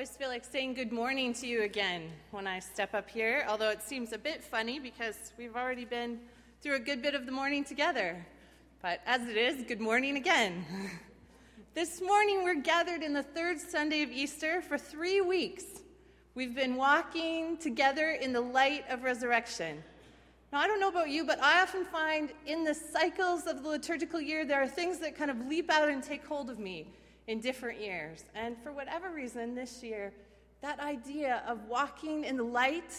always feel like saying good morning to you again when I step up here, although it seems a bit funny because we've already been through a good bit of the morning together. But as it is, good morning again. This morning we're gathered in the third Sunday of Easter for 3 weeks. We've been walking together in the light of resurrection. Now, I don't know about you, but I often find in the cycles of the liturgical year, there are things that kind of leap out and take hold of me in different years. And for whatever reason, this year, that idea of walking in light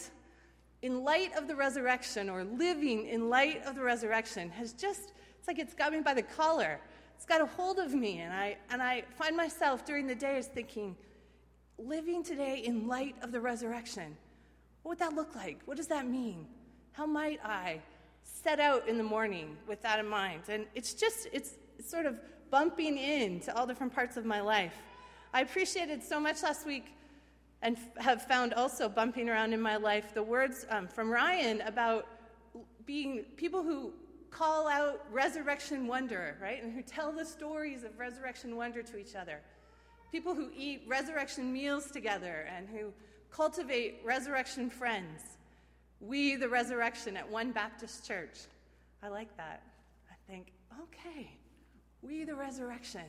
of the resurrection, or living in light of the resurrection, has just, it's like it's got me by the collar. It's got a hold of me, and I find myself during the days thinking, living today in light of the resurrection, what would that look like? What does that mean? How might I set out in the morning with that in mind? And it's sort of bumping into all different parts of my life. I appreciated so much last week and have found also bumping around in my life the words from Ryan about being people who call out resurrection wonder, right? And who tell the stories of resurrection wonder to each other. People who eat resurrection meals together and who cultivate resurrection friends. We, the resurrection at One Baptist Church. I like that. I think, okay, we, the resurrection.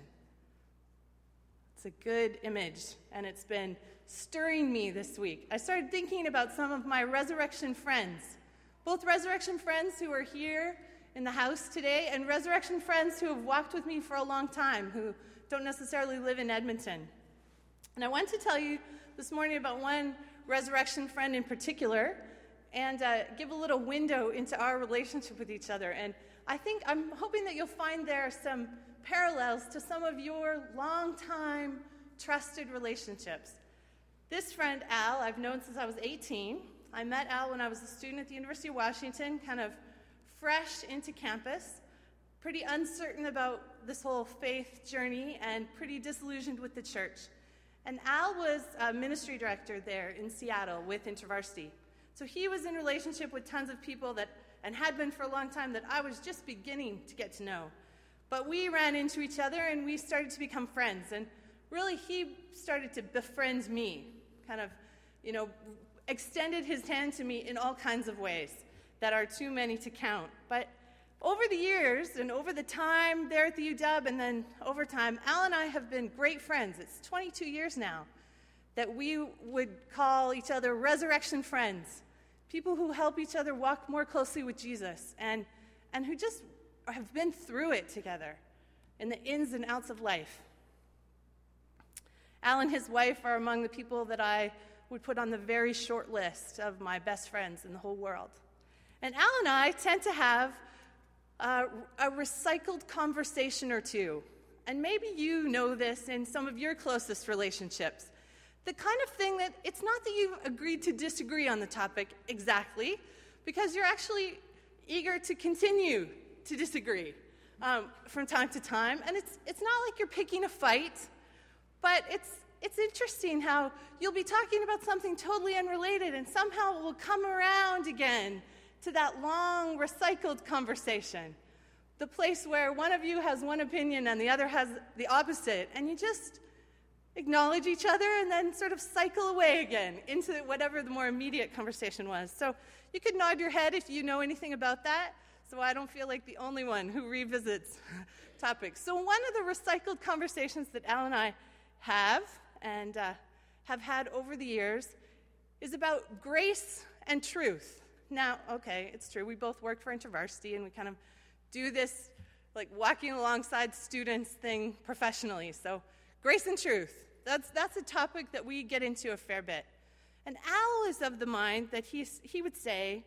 It's a good image, and it's been stirring me this week. I started thinking about some of my resurrection friends, both resurrection friends who are here in the house today and resurrection friends who have walked with me for a long time, who don't necessarily live in Edmonton. And I want to tell you this morning about one resurrection friend in particular, and give a little window into our relationship with each other. And I'm hoping that you'll find there some parallels to some of your long-time trusted relationships. This friend, Al, I've known since I was 18. I met Al when I was a student at the University of Washington, kind of fresh into campus, pretty uncertain about this whole faith journey and pretty disillusioned with the church. And Al was a ministry director there in Seattle with InterVarsity. So he was in relationship with tons of people and had been for a long time, that I was just beginning to get to know. But we ran into each other and we started to become friends. And really he started to befriend me, kind of, extended his hand to me in all kinds of ways that are too many to count. But over the years and over the time there at the UW and then over time, Al and I have been great friends. It's 22 years now that we would call each other resurrection friends, people who help each other walk more closely with Jesus and who just have been through it together in the ins and outs of life. Al and his wife are among the people that I would put on the very short list of my best friends in the whole world. And Al and I tend to have a recycled conversation or two. And maybe you know this in some of your closest relationships. The kind of thing that it's not that you've agreed to disagree on the topic exactly, because you're actually eager to continue to disagree from time to time. And it's not like you're picking a fight, but it's interesting how you'll be talking about something totally unrelated and somehow it will come around again to that long recycled conversation. The place where one of you has one opinion and the other has the opposite, and you just acknowledge each other and then sort of cycle away again into whatever the more immediate conversation was. So you could nod your head if you know anything about that, so I don't feel like the only one who revisits topics. So one of the recycled conversations that Al and I have and have had over the years is about grace and truth. Now, okay, it's true, we both work for InterVarsity and we kind of do this like walking alongside students thing professionally. So grace and truth, that's a topic that we get into a fair bit. And Al is of the mind that he would say,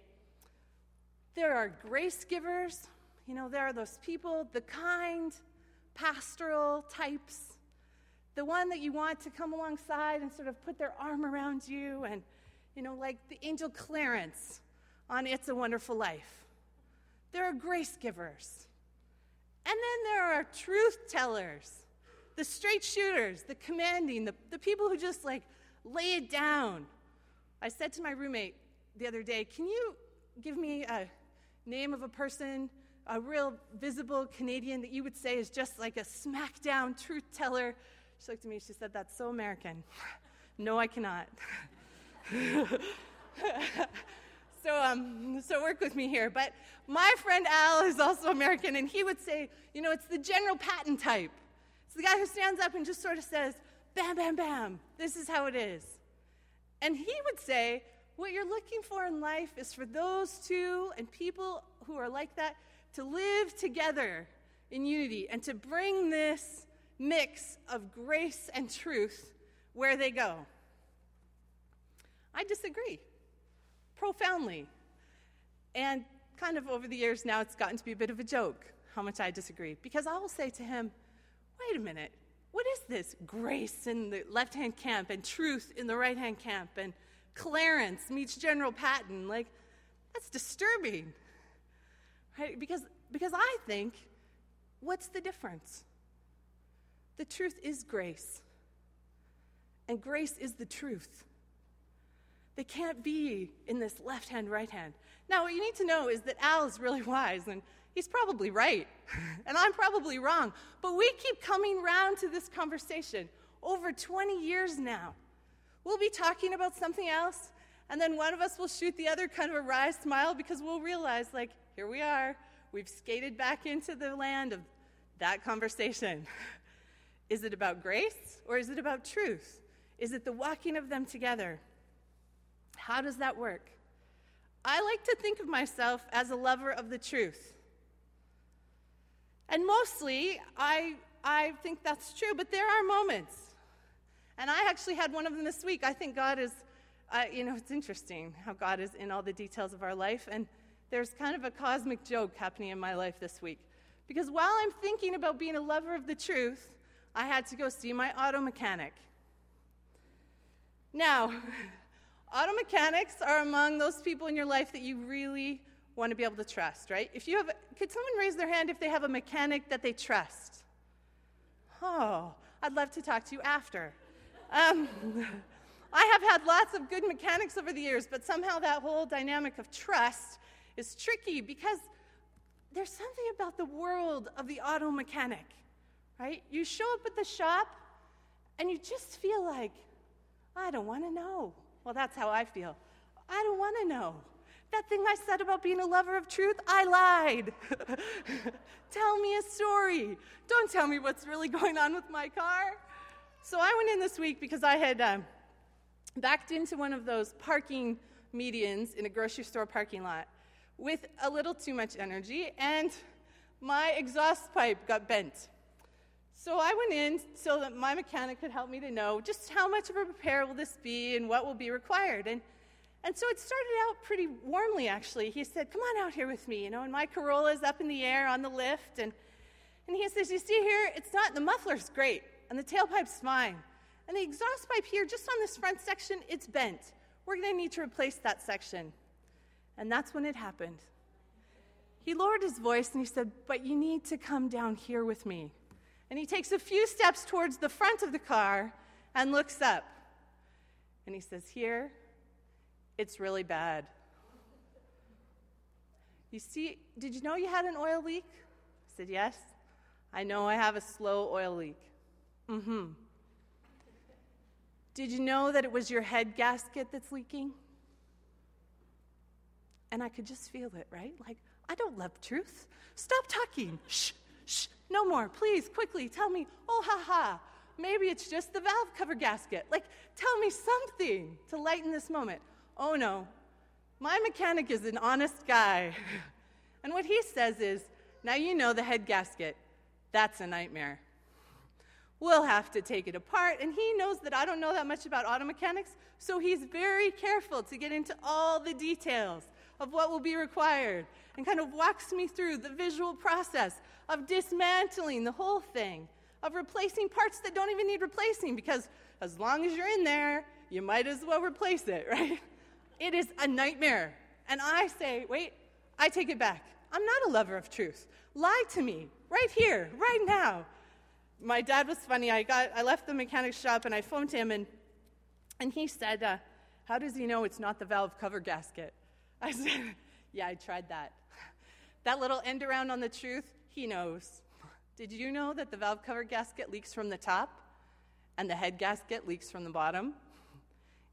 there are grace givers, there are those people, the kind, pastoral types, the one that you want to come alongside and sort of put their arm around you and, like the angel Clarence on It's a Wonderful Life. There are grace givers. And then there are truth tellers, the straight shooters, the commanding, the people who just lay it down. I said to my roommate the other day, can you give me a name of a person, a real visible Canadian that you would say is just like a smackdown truth teller? She looked at me, she said, that's so American. No, I cannot. So work with me here. But my friend Al is also American, and he would say, it's the General Patton type. It's the guy who stands up and just sort of says, bam, bam, bam, this is how it is. And he would say, what you're looking for in life is for those two and people who are like that to live together in unity and to bring this mix of grace and truth where they go. I disagree profoundly. And kind of over the years now, it's gotten to be a bit of a joke how much I disagree. Because I will say to him, wait a minute, what is this grace in the left-hand camp and truth in the right-hand camp and Clarence meets General Patton? Like, that's disturbing, right? Because I think, what's the difference? The truth is grace, and grace is the truth. They can't be in this left hand, right hand. Now, what you need to know is that Al is really wise, and he's probably right, and I'm probably wrong. But we keep coming round to this conversation over 20 years now. We'll be talking about something else, and then one of us will shoot the other kind of a wry smile because we'll realize, like, here we are. We've skated back into the land of that conversation. Is it about grace, or is it about truth? Is it the walking of them together? How does that work? I like to think of myself as a lover of the truth. And mostly, I think that's true, but there are moments. And I actually had one of them this week. I think God is, it's interesting how God is in all the details of our life. And there's kind of a cosmic joke happening in my life this week. Because while I'm thinking about being a lover of the truth, I had to go see my auto mechanic. Now, auto mechanics are among those people in your life that you really want to be able to trust, right? Could someone raise their hand if they have a mechanic that they trust? Oh, I'd love to talk to you after. I have had lots of good mechanics over the years, but somehow that whole dynamic of trust is tricky because there's something about the world of the auto mechanic, right? You show up at the shop and you just feel like, I don't want to know. Well, that's how I feel. I don't want to know. That thing I said about being a lover of truth, I lied. Tell me a story. Don't tell me what's really going on with my car. So I went in this week because I had backed into one of those parking medians in a grocery store parking lot with a little too much energy, and my exhaust pipe got bent. So I went in so that my mechanic could help me to know just how much of a repair will this be and what will be required. And so it started out pretty warmly, actually. He said, come on out here with me, and my Corolla's up in the air on the lift. And he says, you see here, the muffler's great, and the tailpipe's fine. And the exhaust pipe here, just on this front section, it's bent. We're going to need to replace that section. And that's when it happened. He lowered his voice, and he said, but you need to come down here with me. And he takes a few steps towards the front of the car and looks up. And he says, here, it's really bad. You see, did you know you had an oil leak? I said, yes. I know I have a slow oil leak. Mm-hmm. Did you know that it was your head gasket that's leaking? And I could just feel it, right? Like, I don't love truth. Stop talking. Shh, shh, no more. Please, quickly, tell me, oh, ha. Maybe it's just the valve cover gasket. Like, tell me something to lighten this moment. Oh, no. My mechanic is an honest guy. And what he says is, now you know the head gasket. That's a nightmare. We'll have to take it apart, and he knows that I don't know that much about auto mechanics, so he's very careful to get into all the details of what will be required and kind of walks me through the visual process of dismantling the whole thing, of replacing parts that don't even need replacing, because as long as you're in there, you might as well replace it, right? It is a nightmare. And I say, wait, I take it back. I'm not a lover of truth. Lie to me right here, right now. My dad was funny. I left the mechanic's shop and I phoned him and he said, how does he know it's not the valve cover gasket? I said, yeah, I tried that. That little end around on the truth, he knows. Did you know that the valve cover gasket leaks from the top and the head gasket leaks from the bottom?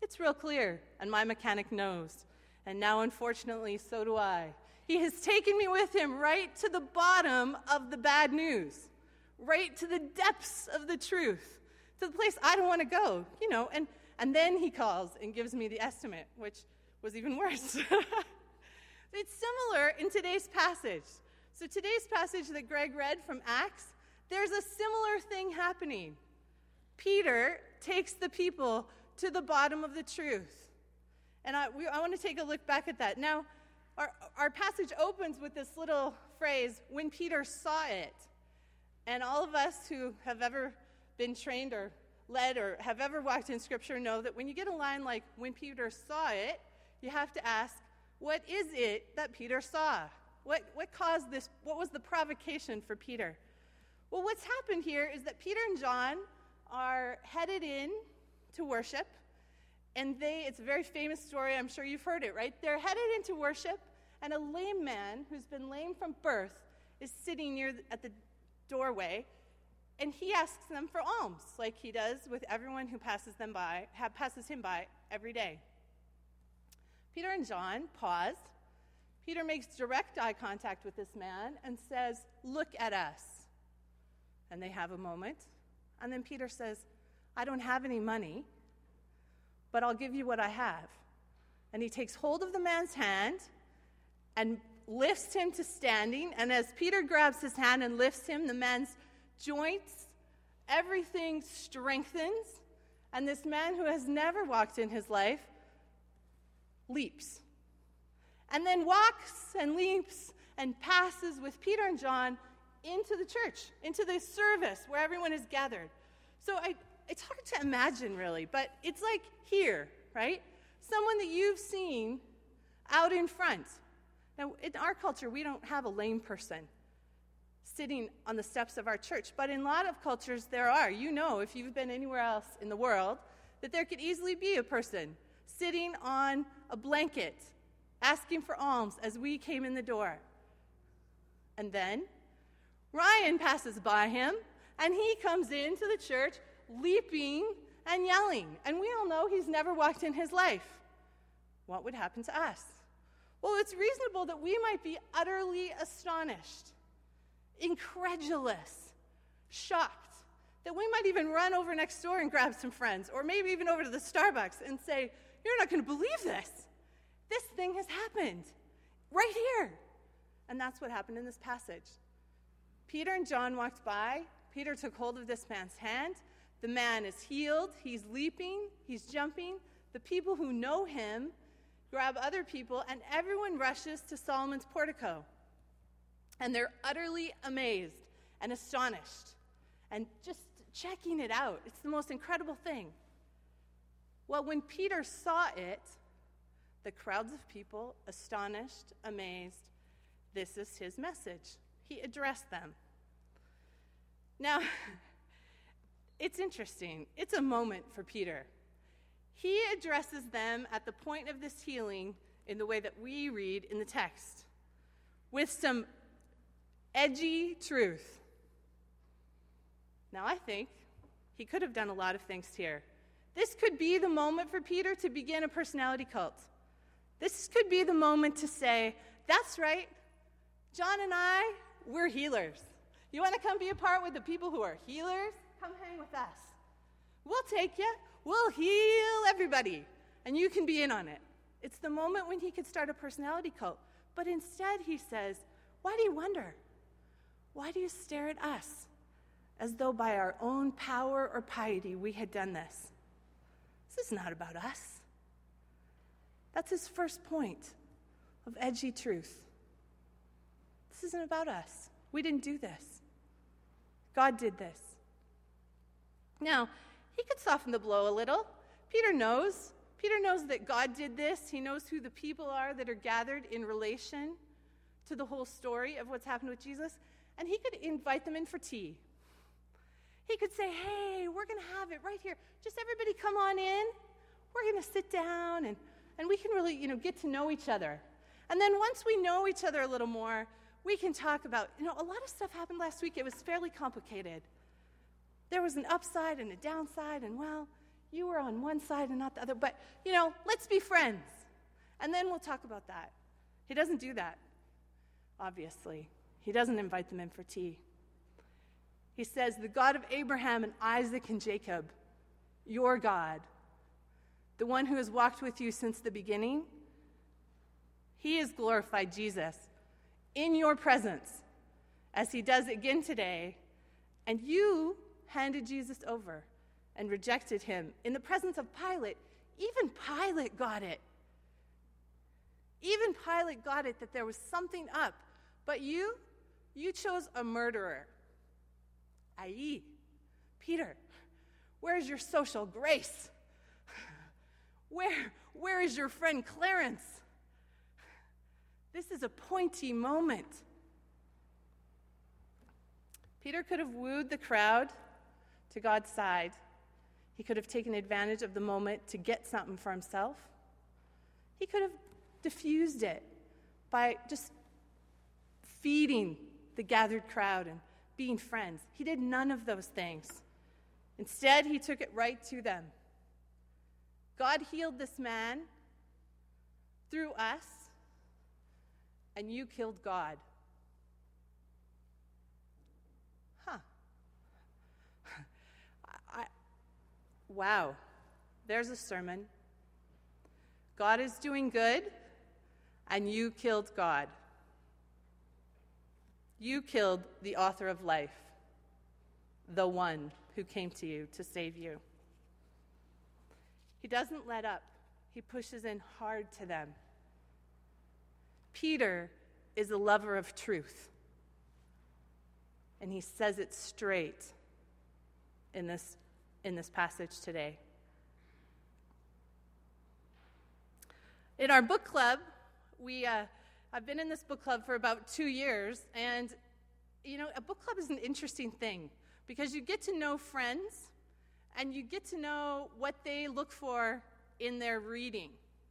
It's real clear, and my mechanic knows. And now, unfortunately, so do I. He has taken me with him right to the bottom of the bad news, right to the depths of the truth, to the place I don't want to go, and then he calls and gives me the estimate, which was even worse. It's similar in today's passage. So today's passage that Greg read from Acts, there's a similar thing happening. Peter takes the people to the bottom of the truth. And I want to take a look back at that. Now, our passage opens with this little phrase, when Peter saw it. And all of us who have ever been trained or led or have ever walked in Scripture know that when you get a line like, when Peter saw it, you have to ask, what is it that Peter saw? What caused this? What was the provocation for Peter? Well, what's happened here is that Peter and John are headed in to worship, and it's a very famous story. I'm sure you've heard it, right? They're headed into worship, and a lame man who's been lame from birth is sitting at the doorway, and he asks them for alms, like he does with everyone who passes him by every day. Peter and John pause. Peter makes direct eye contact with this man and says, "Look at us." And they have a moment. And then Peter says, "I don't have any money, but I'll give you what I have." And he takes hold of the man's hand and lifts him to standing. And as Peter grabs his hand and lifts him, the man's joints, everything strengthens. And this man who has never walked in his life leaps. And then walks and leaps and passes with Peter and John into the church, into the service where everyone is gathered. So it's hard to imagine, really, but it's like here, right? Someone that you've seen out in front. Now, in our culture, we don't have a lame person sitting on the steps of our church, but in a lot of cultures, there are. If you've been anywhere else in the world, that there could easily be a person sitting on a blanket, asking for alms as we came in the door. And then Ryan passes by him, and he comes into the church leaping and yelling. And we all know he's never walked in his life. What would happen to us? Well, it's reasonable that we might be utterly astonished, incredulous, shocked, that we might even run over next door and grab some friends, or maybe even over to the Starbucks and say, "You're not going to believe this. This thing has happened right here." And that's what happened in this passage. Peter and John walked by. Peter took hold of this man's hand. The man is healed. He's leaping. He's jumping. The people who know him grab other people, and everyone rushes to Solomon's portico. And they're utterly amazed and astonished and just checking it out. It's the most incredible thing. Well, when Peter saw it, the crowds of people, astonished, amazed, this is his message. He addressed them. Now, it's interesting. It's a moment for Peter. He addresses them at the point of this healing in the way that we read in the text, with some edgy truth. Now, I think he could have done a lot of things here. This could be the moment for Peter to begin a personality cult. This could be the moment to say, "That's right, John and I, we're healers. You want to come be a part with the people who are healers? Come hang with us. We'll take you. We'll heal everybody, and you can be in on it." It's the moment when he could start a personality cult. But instead he says, "Why do you wonder? Why do you stare at us as though by our own power or piety we had done this? This is not about us." That's his first point of edgy truth. This isn't about us. We didn't do this. God did this. Now, he could soften the blow a little. Peter knows that God did this. He knows who the people are that are gathered in relation to the whole story of what's happened with Jesus. And he could invite them in for tea. He could say, "Hey, we're going to have it right here. Just everybody come on in. We're going to sit down and we can really, get to know each other. And then once we know each other a little more, we can talk about, a lot of stuff happened last week. It was fairly complicated. There was an upside and a downside, and You were on one side and not the other, but, let's be friends. And then we'll talk about that. He doesn't do that, obviously. He doesn't invite them in for tea. He says, the God of Abraham and Isaac and Jacob, your God, the one who has walked with you since the beginning, he has glorified Jesus in your presence, as he does again today, and you handed Jesus over and rejected him in the presence of Pilate. Even Pilate got it. Even Pilate got it that there was something up. But you chose a murderer. I.e., Peter, where's your social grace? Where is your friend Clarence? This is a pointy moment. Peter could have wooed the crowd to God's side. He could have taken advantage of the moment to get something for himself. He could have diffused it by just feeding the gathered crowd and being friends. He did none of those things. Instead, he took it right to them. God healed this man through us, and you killed God. Wow, there's a sermon. God is doing good, and you killed God. You killed the author of life, the one who came to you to save you. He doesn't let up. He pushes in hard to them. Peter is a lover of truth, and he says it straight in this passage today. In our book club, I've been in this book club for about 2 years, and a book club is an interesting thing because you get to know friends and you get to know what they look for in their reading.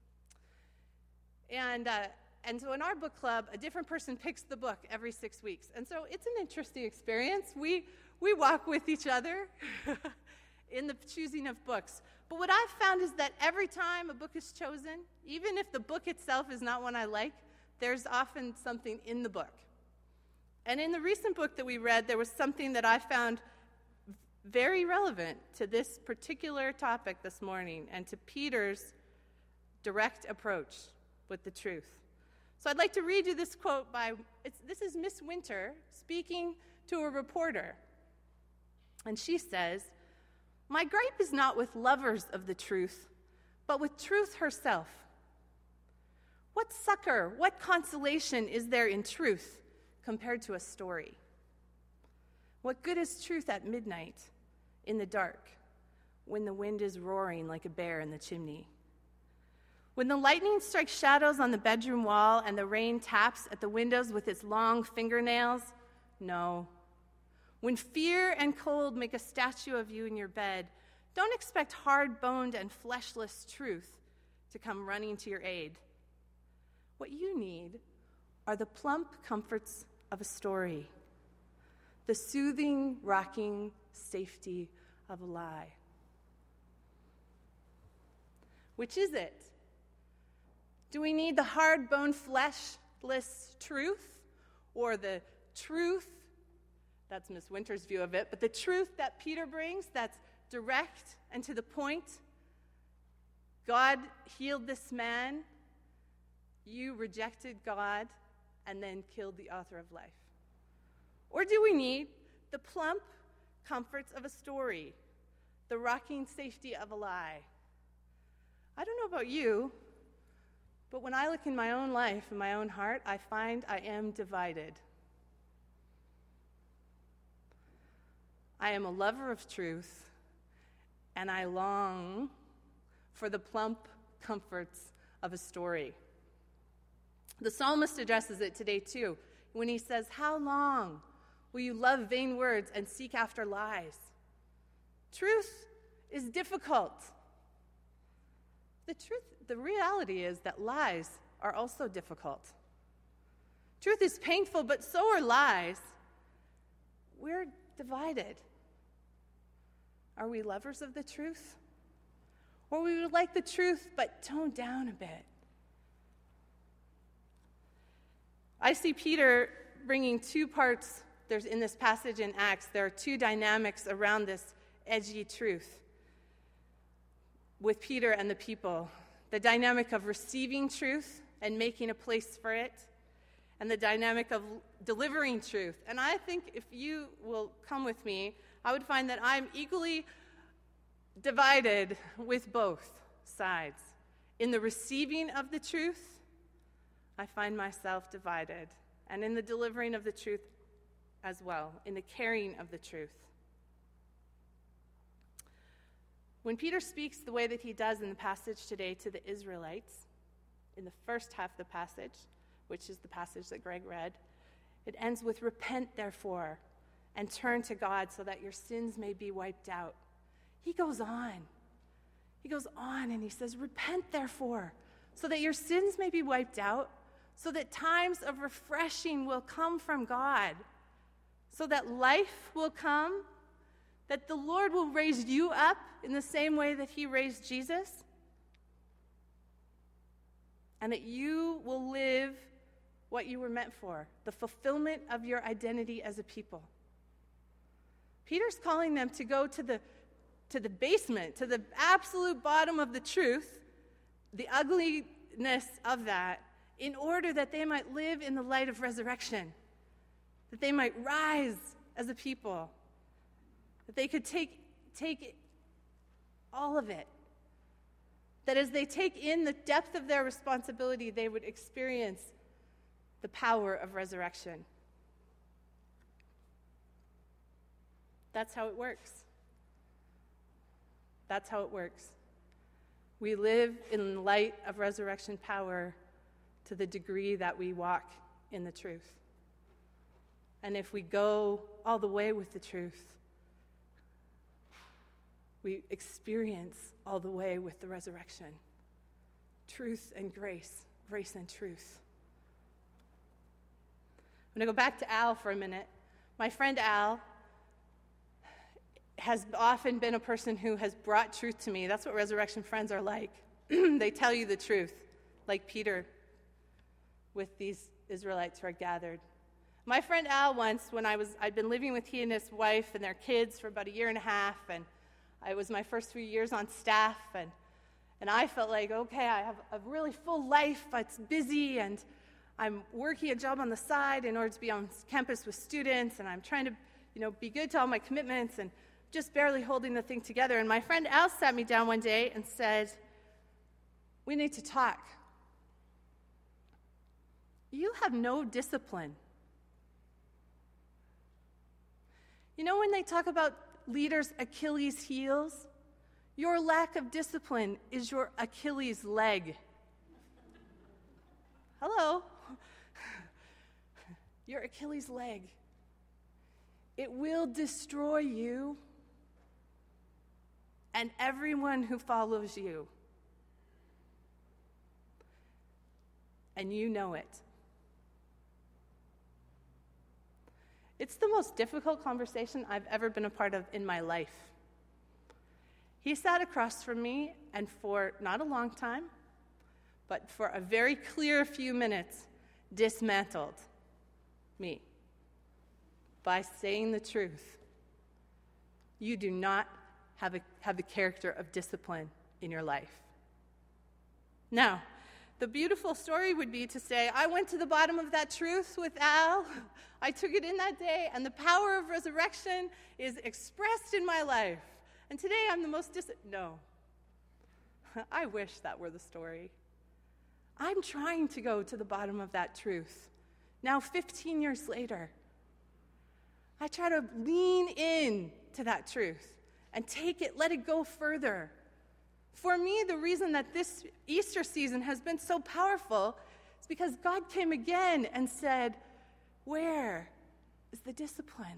And so in our book club, a different person picks the book every 6 weeks. And so it's an interesting experience. We walk with each other in the choosing of books. But what I've found is that every time a book is chosen, even if the book itself is not one I like, there's often something in the book. And in the recent book that we read, there was something that I found very relevant to this particular topic this morning and to Peter's direct approach with the truth. So I'd like to read you this quote this is Miss Winter speaking to a reporter. And she says, "My gripe is not with lovers of the truth, but with truth herself. What succor, what consolation is there in truth compared to a story? What good is truth at midnight, in the dark, when the wind is roaring like a bear in the chimney? When the lightning strikes shadows on the bedroom wall and the rain taps at the windows with its long fingernails? No. When fear and cold make a statue of you in your bed, don't expect hard-boned and fleshless truth to come running to your aid. What you need are the plump comforts of a story, the soothing, rocking safety of a lie." Which is it? Do we need the hard-boned, fleshless truth, or the truth, that's Miss Winter's view of it, but the truth that Peter brings that's direct and to the point? God healed this man, you rejected God, and then killed the author of life. Or do we need the plump comforts of a story, the rocking safety of a lie? I don't know about you, but when I look in my own life, in my own heart, I find I am divided. I am a lover of truth, and I long for the plump comforts of a story. The psalmist addresses it today, too, when he says, "How long will you love vain words and seek after lies?" Truth is difficult. The reality is that lies are also difficult. Truth is painful, but so are lies. We're divided. Are we lovers of the truth, Or we would like the truth, but toned down a bit. I see Peter bringing two parts. There's in this passage in Acts, there are two dynamics around this edgy truth with Peter and the people. The dynamic of receiving truth and making a place for it, and the dynamic of delivering truth. And I think if you will come with me, I would find that I'm equally divided with both sides. In the receiving of the truth, I find myself divided. And in the delivering of the truth as well, in the carrying of the truth. When Peter speaks the way that he does in the passage today to the Israelites, in the first half of the passage, which is the passage that Greg read, it ends with, "Repent, therefore, and turn to God so that your sins may be wiped out." He goes on. He goes on and he says, "Repent, therefore, so that your sins may be wiped out, so that times of refreshing will come from God, so that life will come, that the Lord will raise you up in the same way that he raised Jesus, and that you will live what you were meant for, the fulfillment of your identity as a people." Peter's calling them to go to the basement, to the absolute bottom of the truth, the ugliness of that, in order that they might live in the light of resurrection, that they might rise as a people, that they could take all of it, that as they take in the depth of their responsibility, they would experience the power of resurrection. That's how it works. That's how it works. We live in light of resurrection power to the degree that we walk in the truth. And if we go all the way with the truth, we experience all the way with the resurrection. Truth and grace, grace and truth. I'm going to go back to Al for a minute. My friend Al has often been a person who has brought truth to me. That's what resurrection friends are like. They tell you the truth, like Peter with these Israelites who are gathered. My friend Al once, when I'd been living with he and his wife and their kids for about a year and a half, and it was my first 3 years on staff, and I felt like, okay, I have a really full life, it's busy, and I'm working a job on the side in order to be on campus with students, and I'm trying to, be good to all my commitments, and just barely holding the thing together. And my friend Al sat me down one day and said, "We need to talk. You have no discipline." When they talk about leaders' Achilles' heels, your lack of discipline is your Achilles' leg. Hello? Your Achilles' leg. It will destroy you and everyone who follows you. And you know it. It's the most difficult conversation I've ever been a part of in my life. He sat across from me, and for not a long time, but for a very clear few minutes, dismantled me by saying the truth. You do not have the character of discipline in your life. Now, the beautiful story would be to say, I went to the bottom of that truth with Al. I took it in that day, and the power of resurrection is expressed in my life. And today I'm the most No. I wish that were the story. I'm trying to go to the bottom of that truth. Now, 15 years later, I try to lean in to that truth and take it, let it go further. For me, the reason that this Easter season has been so powerful is because God came again and said, where is the discipline?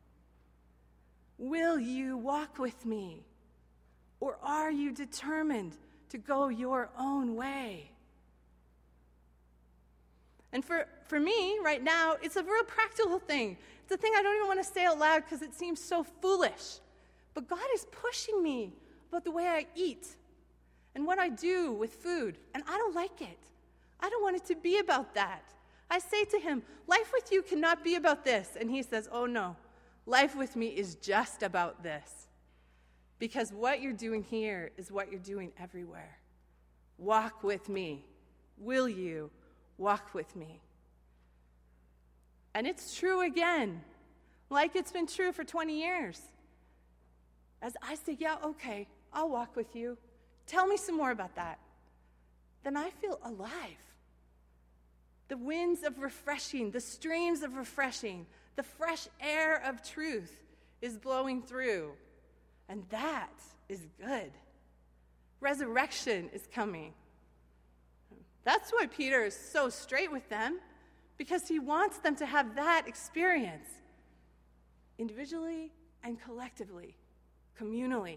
Will you walk with me? Or are you determined to go your own way? And for me, right now, it's a real practical thing. It's a thing I don't even want to say out loud because it seems so foolish. But God is pushing me about the way I eat. and what I do with food, and I don't like it. I don't want it to be about that. I say to him, life with you cannot be about this. And he says, oh no, life with me is just about this. Because what you're doing here is what you're doing everywhere. Walk with me. Will you walk with me? And it's true again, like it's been true for 20 years. As I say, yeah, okay, I'll walk with you. Tell me some more about that. Then I feel alive. The winds of refreshing, the streams of refreshing, the fresh air of truth is blowing through. And that is good. Resurrection is coming. That's why Peter is so straight with them, because he wants them to have that experience individually and collectively, communally.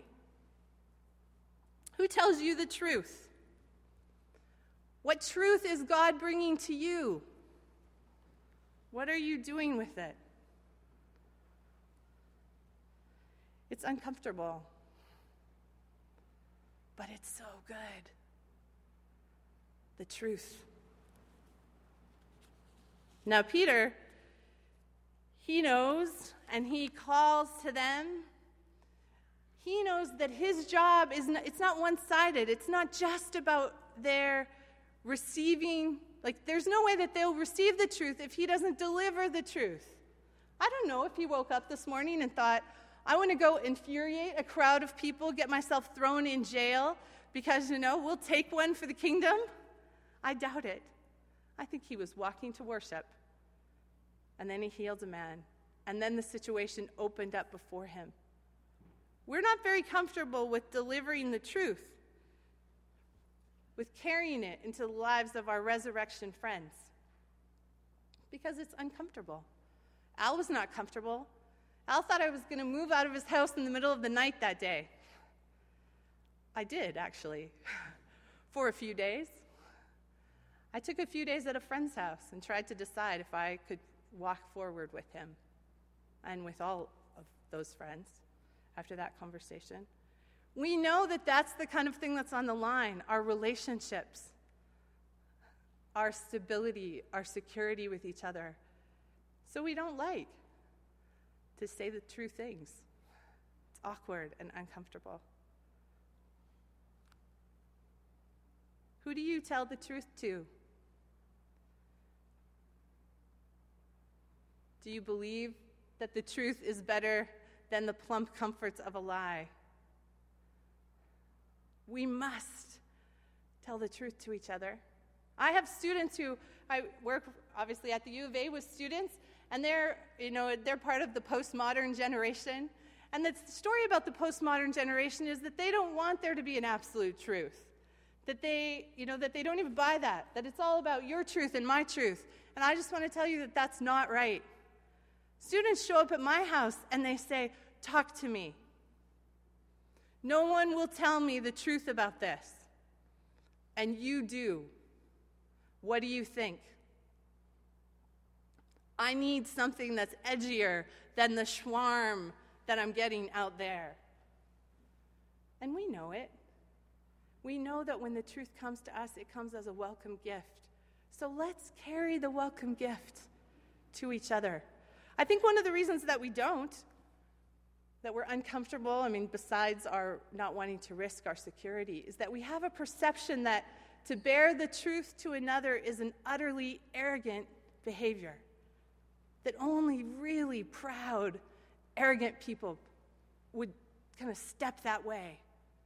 Who tells you the truth? What truth is God bringing to you? What are you doing with it? It's uncomfortable, but it's so good. The truth. Now, Peter, he knows, and he calls to them. He knows that his job it's not one-sided. It's not just about their receiving. Like, there's no way that they'll receive the truth if he doesn't deliver the truth. I don't know if he woke up this morning and thought, I want to go infuriate a crowd of people, get myself thrown in jail because, we'll take one for the kingdom. I doubt it. I think he was walking to worship, and then he healed a man, and then the situation opened up before him. We're not very comfortable with delivering the truth, with carrying it into the lives of our resurrection friends, because it's uncomfortable. Al was not comfortable. Al thought I was going to move out of his house in the middle of the night that day. I did, actually, for a few days. I took a few days at a friend's house and tried to decide if I could walk forward with him and with all of those friends after that conversation. We know that that's the kind of thing that's on the line, our relationships, our stability, our security with each other. So we don't like to say the true things. It's awkward and uncomfortable. Who do you tell the truth to? Do you believe that the truth is better than the plump comforts of a lie? We must tell the truth to each other. I have students I work obviously at the U of A with students, and they're part of the postmodern generation. And the story about the postmodern generation is that they don't want there to be an absolute truth. That they don't even buy that it's all about your truth and my truth. And I just want to tell you that that's not right. Students show up at my house and they say, talk to me. No one will tell me the truth about this. And you do. What do you think? I need something that's edgier than the schwarm that I'm getting out there. And we know it. We know that when the truth comes to us, it comes as a welcome gift. So let's carry the welcome gift to each other. I think one of the reasons that we don't, that we're uncomfortable, besides our not wanting to risk our security, is that we have a perception that to bear the truth to another is an utterly arrogant behavior. That only really proud, arrogant people would kind of step that way.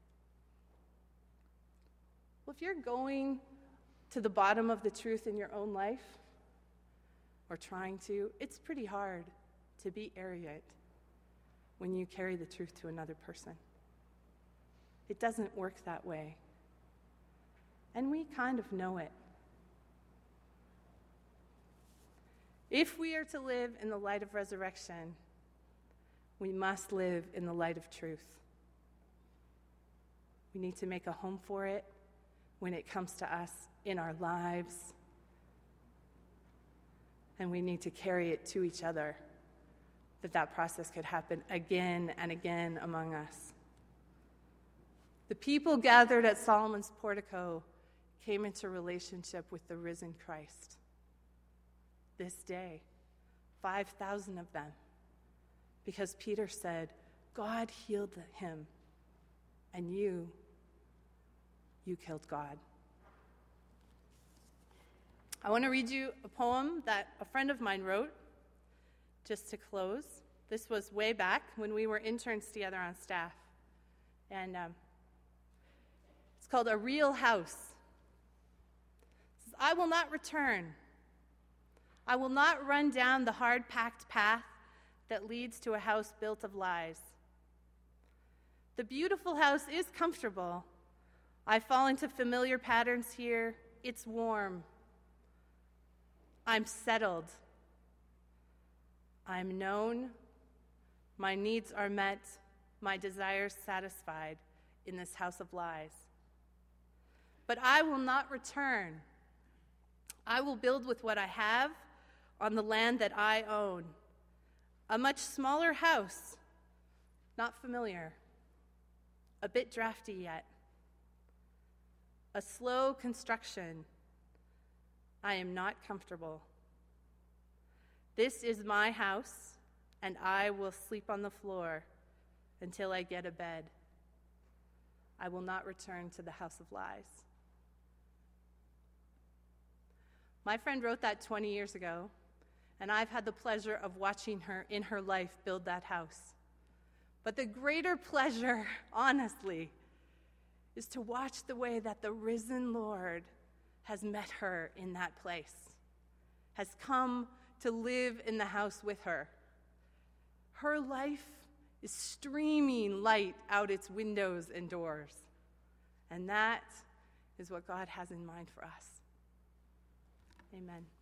Well, if you're going to the bottom of the truth in your own life, or trying to, it's pretty hard to be arrogant when you carry the truth to another person. It doesn't work that way. And we kind of know it. If we are to live in the light of resurrection, we must live in the light of truth. We need to make a home for it when it comes to us in our lives. And we need to carry it to each other, that process could happen again and again among us. The people gathered at Solomon's portico came into relationship with the risen Christ. This day, 5,000 of them, because Peter said, God healed him, and you killed God. I want to read you a poem that a friend of mine wrote just to close. This was way back when we were interns together on staff. And it's called A Real House. It says, I will not return. I will not run down the hard-packed path that leads to a house built of lies. The beautiful house is comfortable. I fall into familiar patterns here. It's warm. I'm settled. I'm known. My needs are met. My desires satisfied in this house of lies. But I will not return. I will build with what I have on the land that I own. A much smaller house, not familiar, a bit drafty yet. A slow construction. I am not comfortable. This is my house, and I will sleep on the floor until I get a bed. I will not return to the house of lies. My friend wrote that 20 years ago, and I've had the pleasure of watching her in her life build that house. But the greater pleasure, honestly, is to watch the way that the risen Lord has met her in that place, has come to live in the house with her. Her life is streaming light out its windows and doors. And that is what God has in mind for us. Amen.